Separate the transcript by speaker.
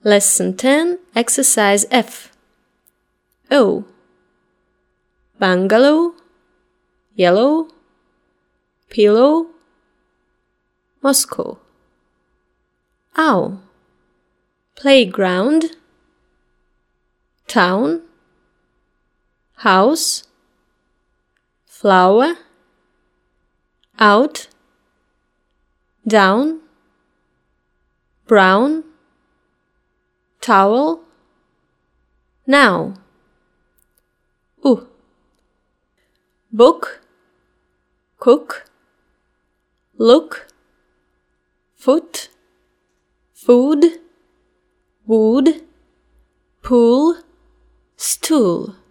Speaker 1: Lesson 10, Exercise F. O. Bungalow, yellow, pillow, Moscow. Ow. Playground, town, house, flower, out, down, brown, towel, now. Book, cook, look, foot, food, wood, pool, stool.